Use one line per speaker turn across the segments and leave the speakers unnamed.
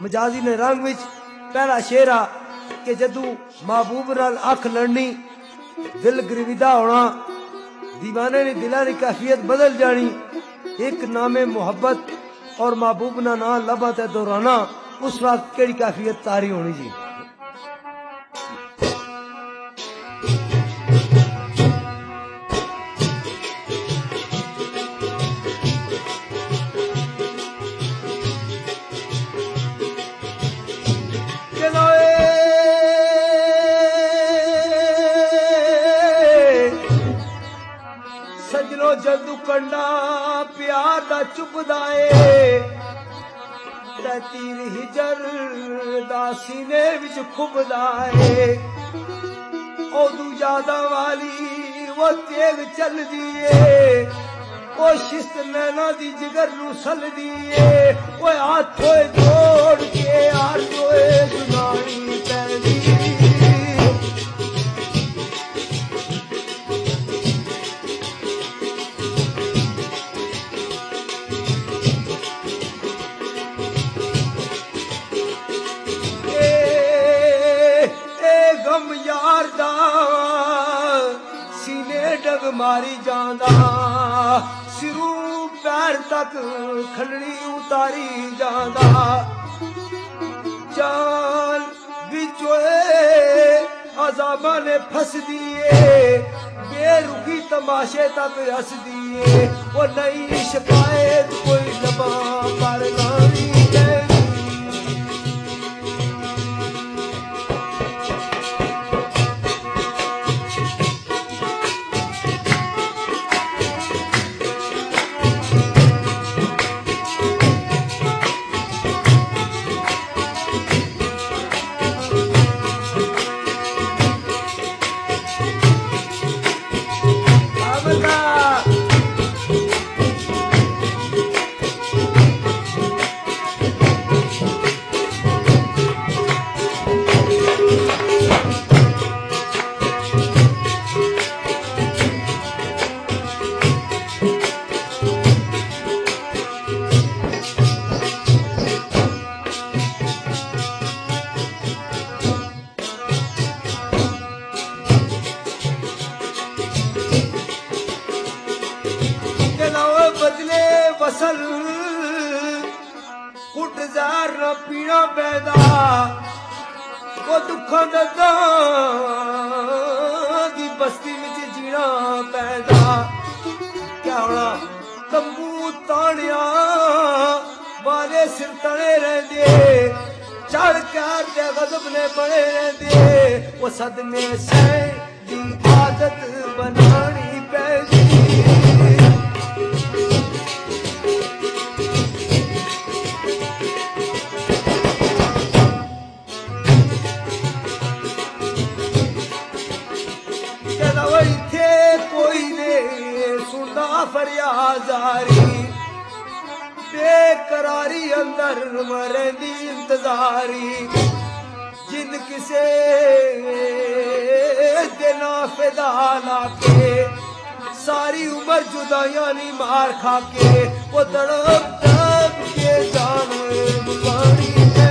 मजाजी ने रंग विच पहला शेरा कि जदू महबूब नाल अख लड़नी दिल गिरविदा होना दीवाने ने दिला की कैफियत बदल जानी एक नामे मोहब्बत और महबूब ना ना लबा ते दोहराना उस वक्त केड़ी कैफियत तारी होनी जी। जदू कंडा प्यार दा चुभदा ए ते तीर हिजर दा सीने विच खुभदा ए ओदू यादा वाली वो तेग चलदी ए ओ शिस्त नैना दी जिगर नू सलदी ए ओ हाथ होए जोड़ के आरज़ोए जुदाई पैंदी यार दा सीने डग मारी जांदा सिरू पैर तक खलड़ी उतारी जांदा जान बिचोए अजाबा ने फस दिए बेरुखी तमाशे तक हस दिए वो नई शिकायत कोई लबा पर नानी फसल कुट जार न पीना पैदा वो दुखों दी बस्ती में जीना पैदा क्या होना तंबू तानिया वाले सिर तले रहंदे चढ़ के गजब ने बड़े रहंदे वो सदमे से दी आदत बनानी पैदी फरियाजारी बेकरारी अंदर मरेंदी इंतजारी जिन किसे देना फिदा लाके सारी उम्र जुदाइयां नी मार खाके वो तड़प तड़प के जान पानी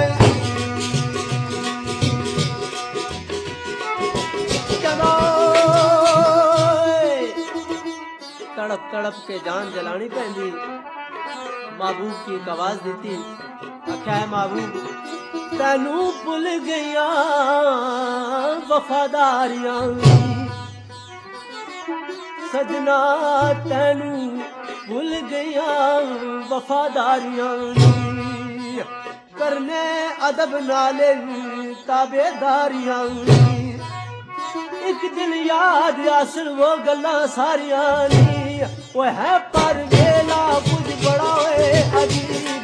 तड़प तड़प के जान जलानी पैंदी महबूब की एक आवाज दी आख्या है महबूब तैनू भुल गईया वफादारियां सजना तैनू भुल गईया वफादारियां करने अदब नाले ताबेदारियां एक दिन याद आसन वो गल्ला सारियां वो है पर वेला कुछ बड़ा अजीब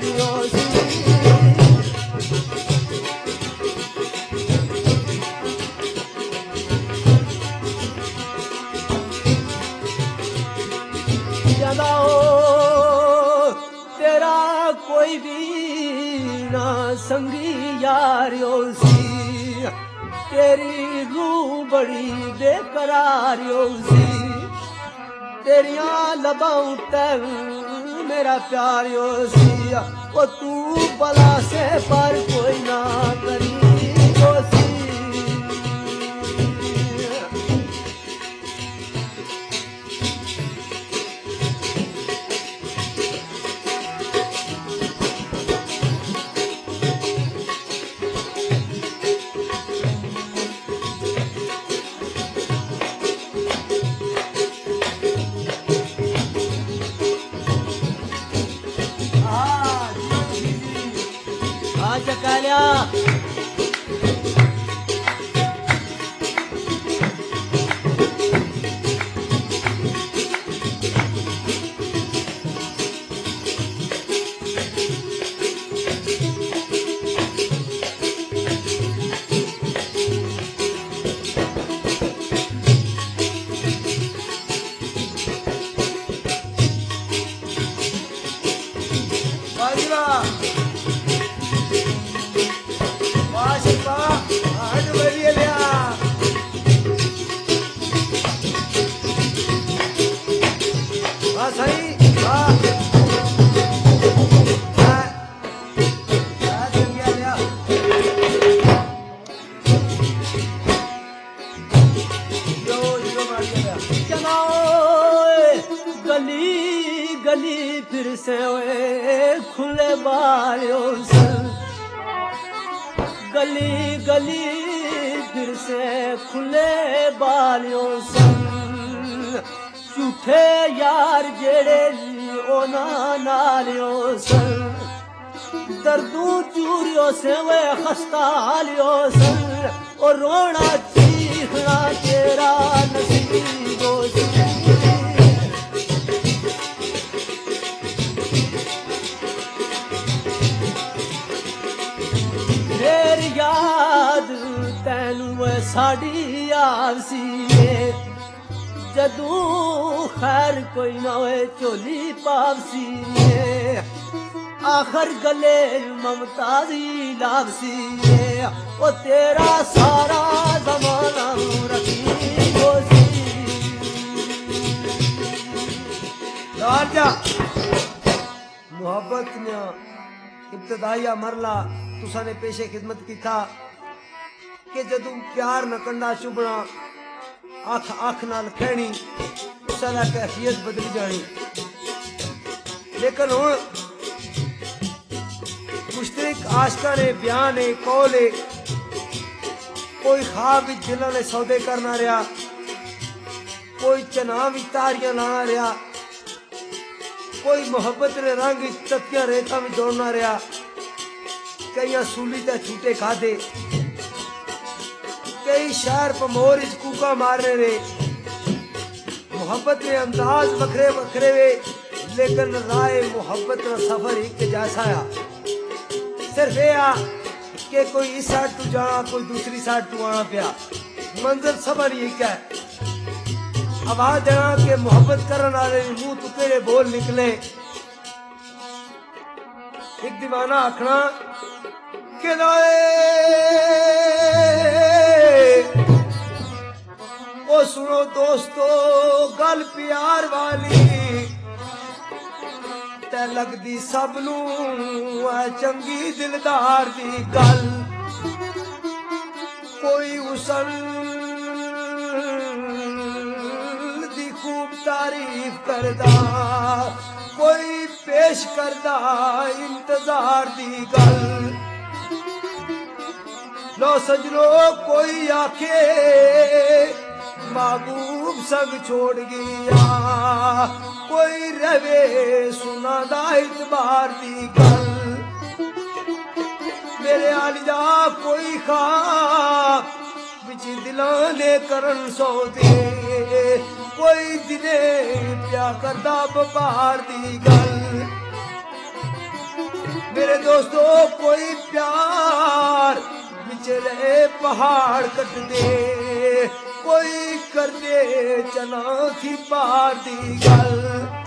ज्यादा तेरा कोई भी ना संगी यार सी तेरी रूह बड़ी बेकरार सी तेरिया लबाऊं मेरा प्यार सी वो तू बला से पर कोई अच्छा कह लिया गली फिर से खुले बालों से गली गली फिर से खुले बालों से झूठे यार जेड़े ओना नालियों से दर्दू चूरियों से वे खस्ता हालियों से और रोना चीखना तेरा नसीबों से याद तैनू साड़ी आवसी जदू खैर कोई ना होए चोली पावसी आखिर गले ममता दी लावसी ओ तेरा सारा जमाना रखी होसी
मोहब्बत ने इब्तदाइया मरला तुसा ने पेशे खिदमत की था कि जदू प्यार न कंडा चुभना आख आख नाल कहनी तुसा दा कैफियत बदली जानी लेकिन हुण मुश्तरक आशका ने बयान है कौल है कोई ख्वाब विच दिलां ने सौदे करना रहा कोई चनाव विच तारियां लाना रहा कोई मोहब्बत ने रंग तत्तियां रेखा में दौड़ना रहा कई सूली ते छूटे खाधे कई शहर पमोर कूका मारने रे मोहब्बत ने अंदाज बखरे बखरे वे लेकिन राय मोहब्बत का सफर एक जैसा आ सिर्फ यह कि कोई इस साइड तू जाना कोई दूसरी साइड तू आना पिया मंजिल सफर एक है आवाज देना कि मोहब्बत करने वाले मुंह तू केड़े बोल निकले एक दीवाना आखना कि ओ सुनो दोस्तों गल प्यार वाली ते लगदी सबनू चंगी दिलदार दी गल कोई उसल दी खूब तारीफ करदा कोई पेश करदा इंतजार दी गल लो सजनो कोई आखे महबूब संग छोड़ गया कोई रवे सुना दा इतबार दी गल मेरे आलिया कोई खाब बिच दिलां ने करन सो दे कोई दिने प्या करदा बपार दी गल मेरे दोस्तों कोई प्यार बिचले पहाड़ कट दे कोई कर दे चना थी पार दी गल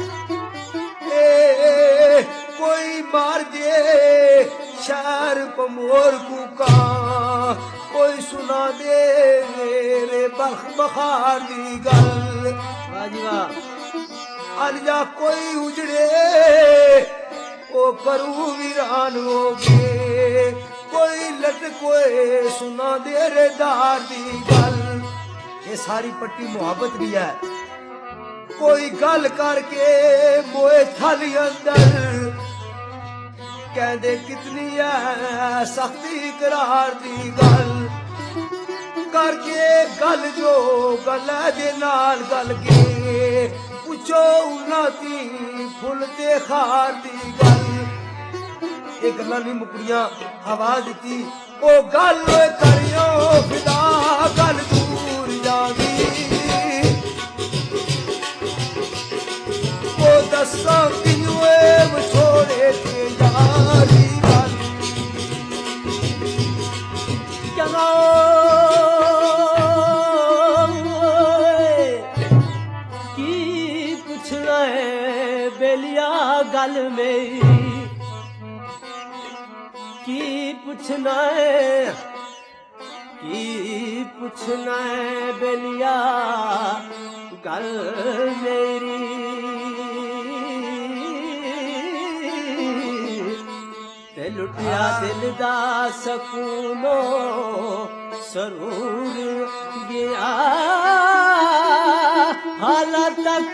कोई मार दे शहर पमोर कूका कोई सुना दे मेरे बख बखार दी गल अलिया कोई उजड़े ओ करू वीरान हो गए कोई लट कोई सुना दे रेदार दी गल ये सारी पट्टी मोहब्बत भी है कोई गल करके मोए थाली अंदर कहते कितनी है सख्ती करार दी गल करके गल जो गल दे नाल गल के पूछो उन्ना ती फुल ते खार दी गल ਇਹ ਗੱਲਾਂ ਨਹੀਂ ਮੁਕੜੀਆਂ ਆਵਾਜ਼ ਦਿੱਤੀ ਉਹ ਗੱਲ ਕਰਿਓ ਫਿਦਾ ਗੱਲ ਦੂਰ ਜਾਂਦੀ ਉਹ ਦੱਸਾਂ ਕਿਉਂ ਏ ਵਿਛੋੜੇ ਤੇ ਯਾਰੀ ਗੱਲ
की पूछना है बेलिया गल मेरी की पूछना है बेलिया गल मेरी ते लुटिया दिल दा सकूनो सरूर गया हालत तक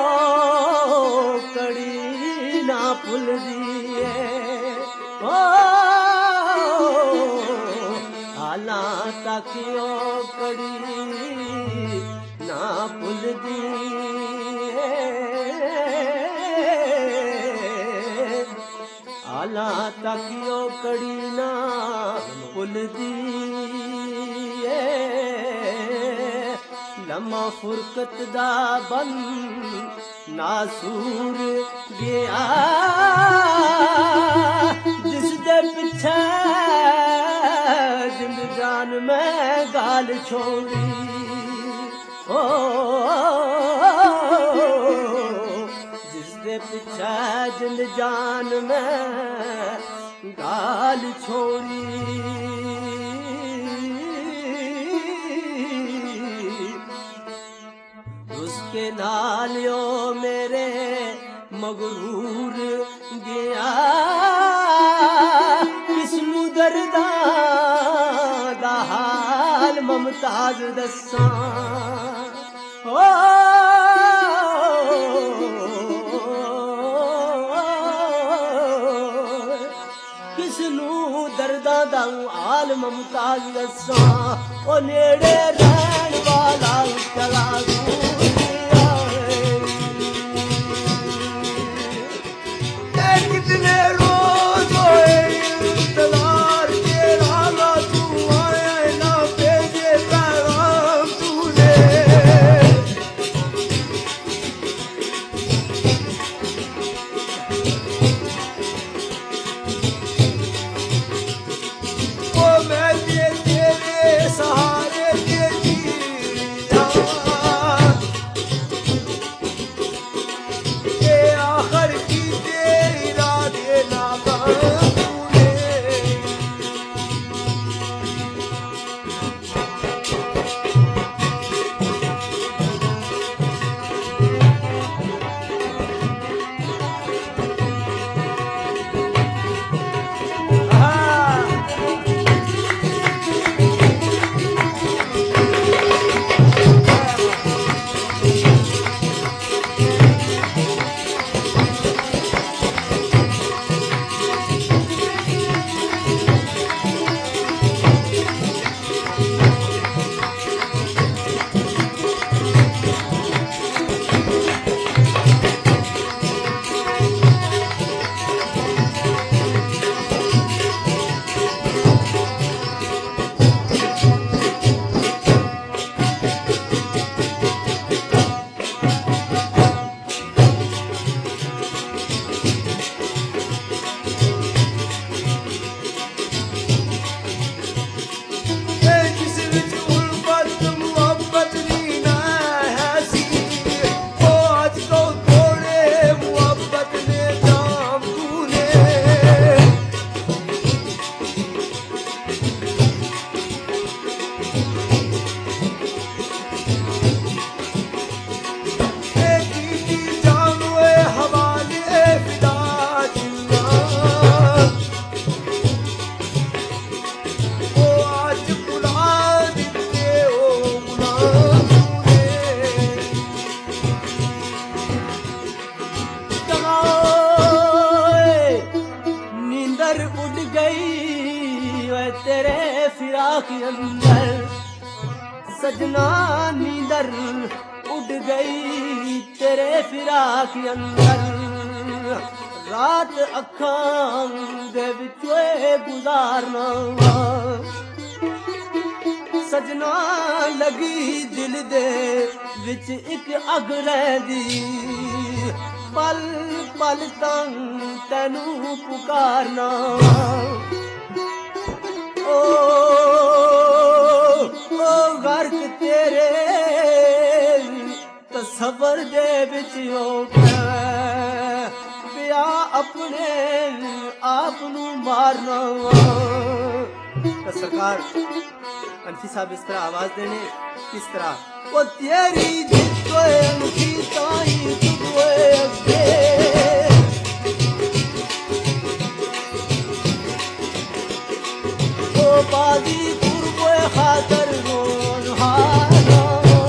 कड़ी ना भुल दिए ओ हालत तक कड़ी ना भुल दिए हालत तक कड़ी ना भुल दिए लम्मा फुरकत दा बन नासूर गया जिस दे पिछे जिंद जान में गाल छोड़ी ओ जिस दे पिछे जिंद जान में गाल छोड़ी उसके नालियो मेरे मगरूर गया किसनू दर्दा दा हाल ममताज दसा ओ किसनू दर्दा दा हाल ममताज दसा ओ नेड़े रहन वाला चला
कितने रोज होए इंतजार तेरा ना तू आया ना भेजे पैगाम तूने ओ मैं तेरे सहारे के जिया ये आखिर की तेरी राधे नाकाम तूने
के अंदर सजना नींदर उड़ गई तेरे फिराक के अंदर रात अखां दे विचों गुजारना सजना लगी दिल दे विच एक अग रहिंदी पल पल तंग तैनू पुकारना ओ गर्क तेरे तसव्वुर दे विच हो पिया अपने आप नू मारना तो सरकार अनफी साहब इस तरह आवाज देने किस तरह वो तेरी जितो अनफी ताई तुझे अगे ओ बादी कुर्बे खातर रोन हारा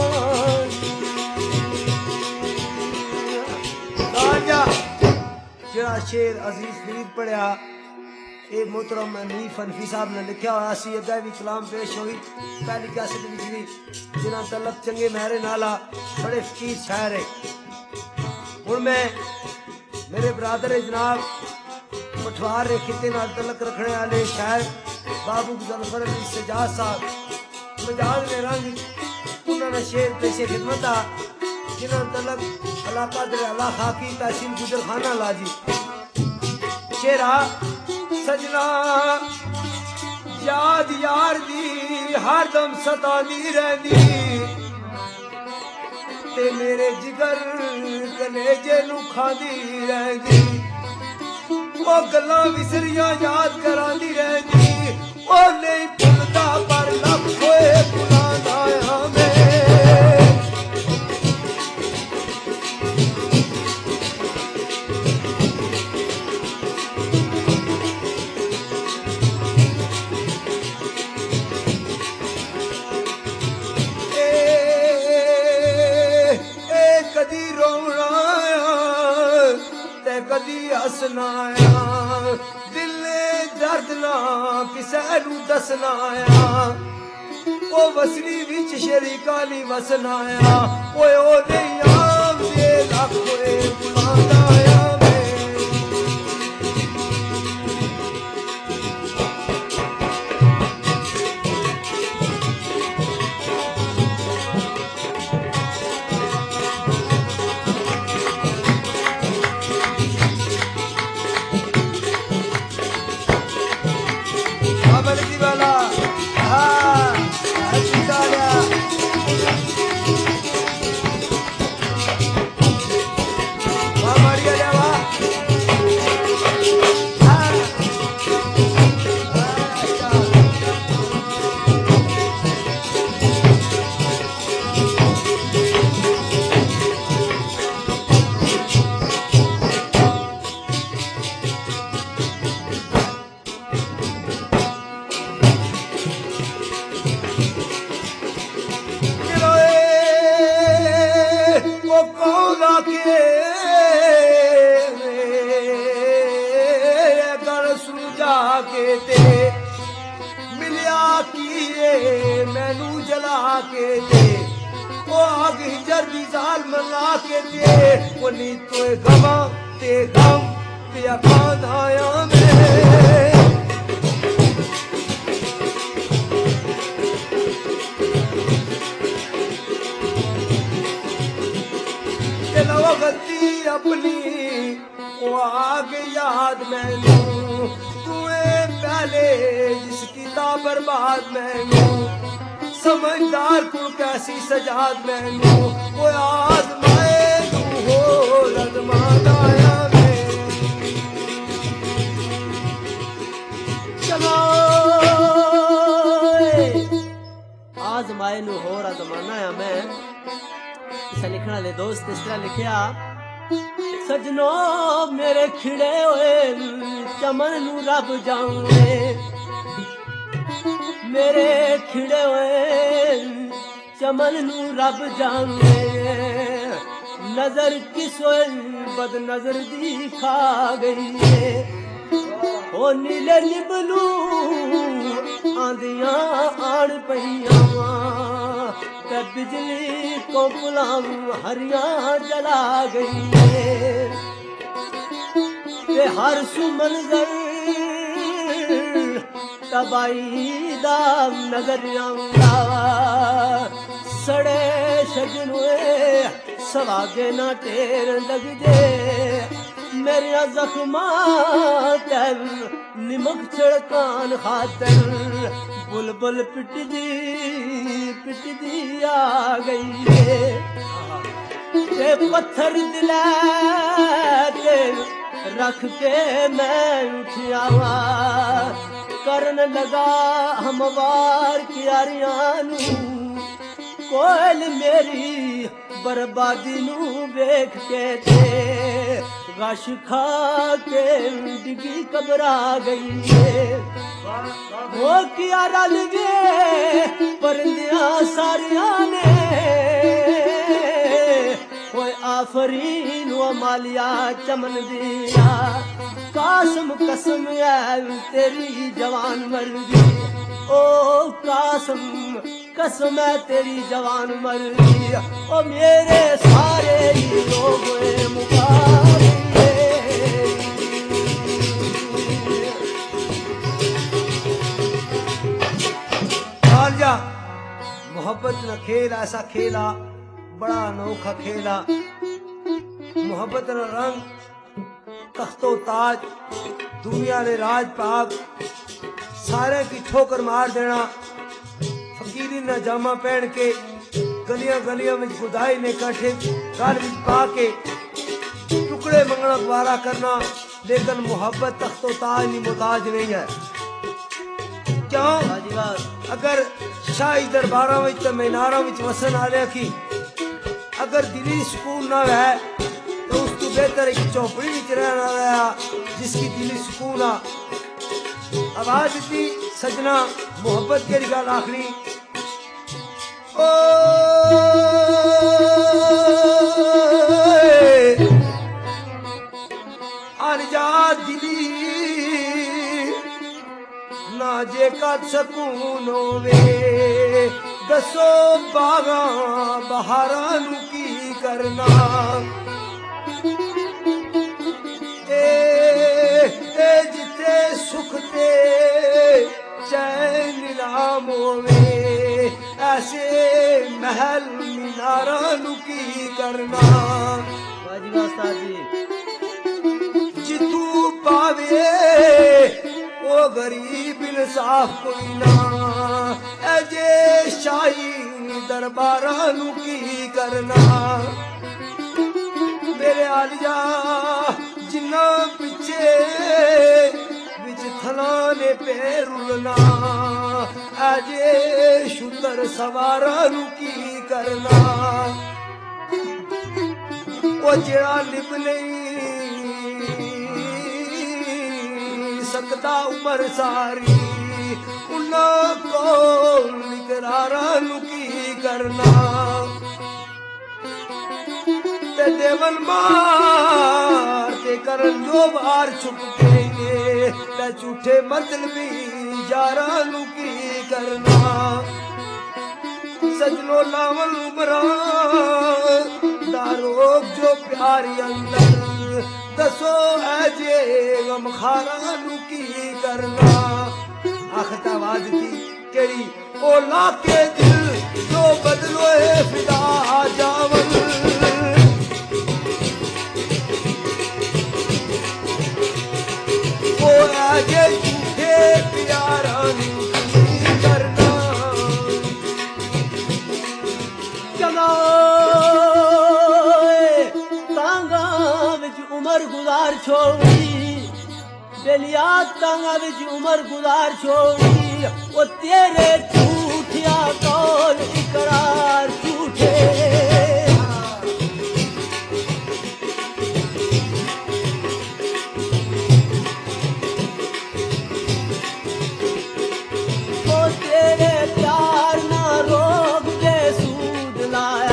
जरा शेर अजीज फरीद पढ़िया ये मोहतरम नीफ अनफी साहब ने लिखा हुआ सी अगे भी कलाम पेश हुई पहली कैसेट विच भी जिन्हां तलक चंगे महरे नाला बड़े फकीर शायर है हुण मैं मेरे ब्रादर जनाब पठवार रे खिते नाल तलक रखने वाले शायर बाबू गुजर अली सजाद साहब मजाज ने रंग उन्होंने शेर पेशे खिदमत आ जिन्हां तलक इलाका दरियाला खाकी तहसील गुजर खाना लाजी शेरा सजना याद यार दी हरदम सतानी रहंदी ते मेरे जिगर कलेजे नू खांदी रहंदी ओ गल्लां विसरियां याद करांदी रहंदी ओ नहीं भुलदा पर लब होए भुलांदा मैं कदी हसनाया दिल ने दर्द ना किसे नू दसनाया ओ वसनी विच शरीका नी वसनाया ओए ओ नहीं आम दे लख होए बुलांदा अपनी वो आग याद मैनू तूए पहले जिसकी ता बर्बाद मैनू समझदार को कैसी सजाद मैनू वो आजमाए तू हो रजमादाया मैं
चलो आजमाए नू हो रजमाना है मैं इसे लिखने वाले दोस्त इस तरह लिखिया सजनो मेरे खिड़े हुए चमन नू रब जाऊंगे मेरे खिड़े हुए चमन नू रब जाऊंगे नजर किस बद नजर दी खा गई है ओ नीले निबलू आंदियां आन पईयां ते बिजली को गुलाम हरियां जला गई है वे हर सुमनजर तबाई दा नगर आंदा सड़े सजनोए सवागे ना टेर लग जे मेरे जख्मा तर निमक छिड़कान खातर बुलबुल पिट दी आ गई ते पत्थर दिला ते रख के मैं उठिया करन लगा हमवार क्यारियां कोयल मेरी बर्बादी नू वेख के थे गश खा के डिगी घबरा गई है वो किया रल गए परंदिया सारिया ने कोई आफरीन व मालिया चमन दिया कासम कसम है तेरी जवान मर्जी ओ कासम कसम है तेरी जवान मर्जी ओ मेरे सारे ही लोग मुकाबले
मोहब्बत न खेल ऐसा खेला बड़ा अनोखा खेला मोहब्बत न रंग तख्तो ताज दुनिया ने राज पाक सारे की ठोकर मार देना फकीरी न जामा पहन के गलियां गलियां में गुदाई ने कट्ठे घर में पा के टुकड़े मंगना द्वारा करना लेकिन मोहब्बत तख्तो ताज नहीं मुताज नहीं है क्यों अगर शाही दरबारा मीनारा वसन आ रहा की अगर दिली सुकून ना है तो उसको बेहतर एक चौपड़ी में रहना रहा जिसकी दिली सुकून आ आवाज दी सजना मोहब्बत के गल आखनी ओ आजा दिली ना जे का सकून होवे दसो बागा बहारा नू की करना ए जिते सुख ते चैन नीलाम होवे ऐसे महल मीनारा नू की करना जितू पावे ओ गरीब इंसाफ कोई ना अजे शाही दरबारा नू की करना मेरे आलिया जिन्ना पिछे बिच थला ने पैरुलना अजे शुतर सवारा नू की करना ओ जेड़ा लिब नहीं सकता उमर सारी उन्ना को निकरारा की करना ते देवन मार ते करन जो बार छुपके ते झूठे मतलबी यारा की करना सजनो लावन उमरा दारोग जो प्यारी अंदर दसो ऐजे गम खारा की करना आखता आवाज थी केड़ी ओ लाके दिल जो बदलो है फिदा जावन ओ ऐजे झूठे प्यारा की करना चलो तांगा विच उमर गुजार छोड़ी बेलिया तांगा विच उमर गुजार छोड़ी वो तेरे झूठिया कौल इकरार झूठे वो तेरे प्यार ना रोग दे सूद लाया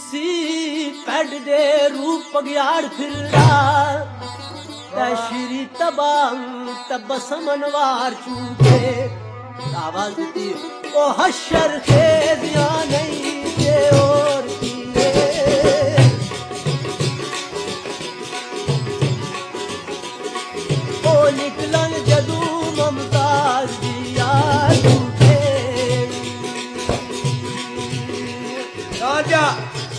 सी पैड दे रूप पग्याड़ फिरदा श्री तबांग तबसम मनवार चूके आवाज दी ओ हशर के दिया नहीं दे और किए ओ निकलन जदू ममताज दिया झूठे
राजा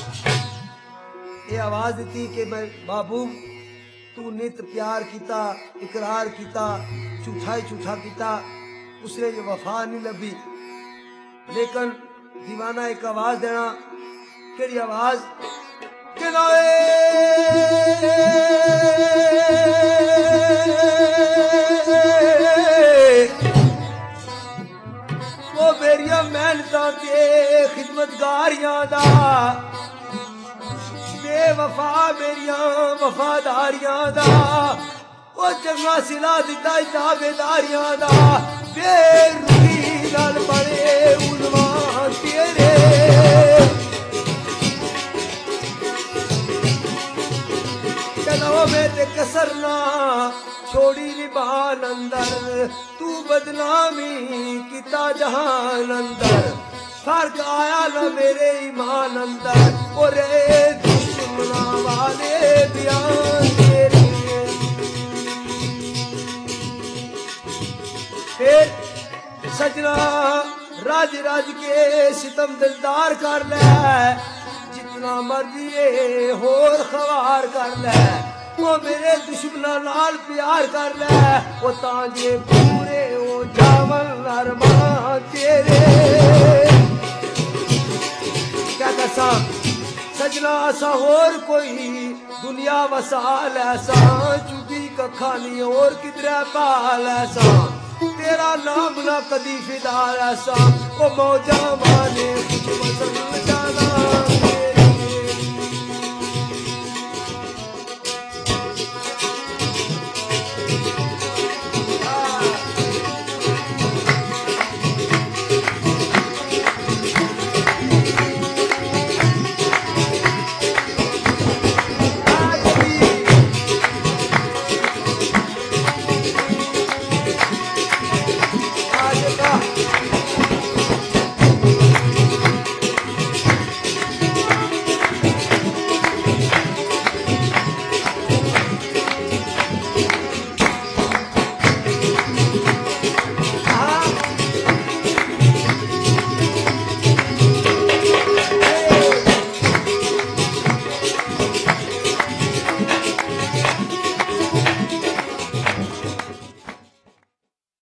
ये आवाज दी कि मैं बाबू तू नित प्यार कीता इकरार कीता झूठा ही झूठा कीता उसने जो वफा नहीं लभी लेकिन दीवाना एक आवाज देना केड़ी आवाज के वो मेरिया मेहनतां ते खिदमतगारियां दा बेवफा मेरिया वफादारियां दा ओ चंगा सिला दिता ताबेदारियां दा बेरुखी नाल बड़े उलवा तेरे कहना मैं ते कसरना छोड़ी निभान अंदर तू बदनामी किता जहान अंदर फर्क आया न मेरे ईमान अंदर और दुश्मना वाले बयान तेरे फिर सजना राज राज के सितम दिलदार कर ले जितना मर्जी होर खवार कर ले वो मेरे दुश्मना नाल प्यार कर ले वो ताजे पूरे वो जावन अरमान तेरे क्या दसा सजना असा होर कोई दुनिया वसाल ऐसा चुदी कखानी और किधर पाल ऐसा तेरा नाम ना कदी फिदा ऐसा ओ मौजा माने कुछ पसंद जाना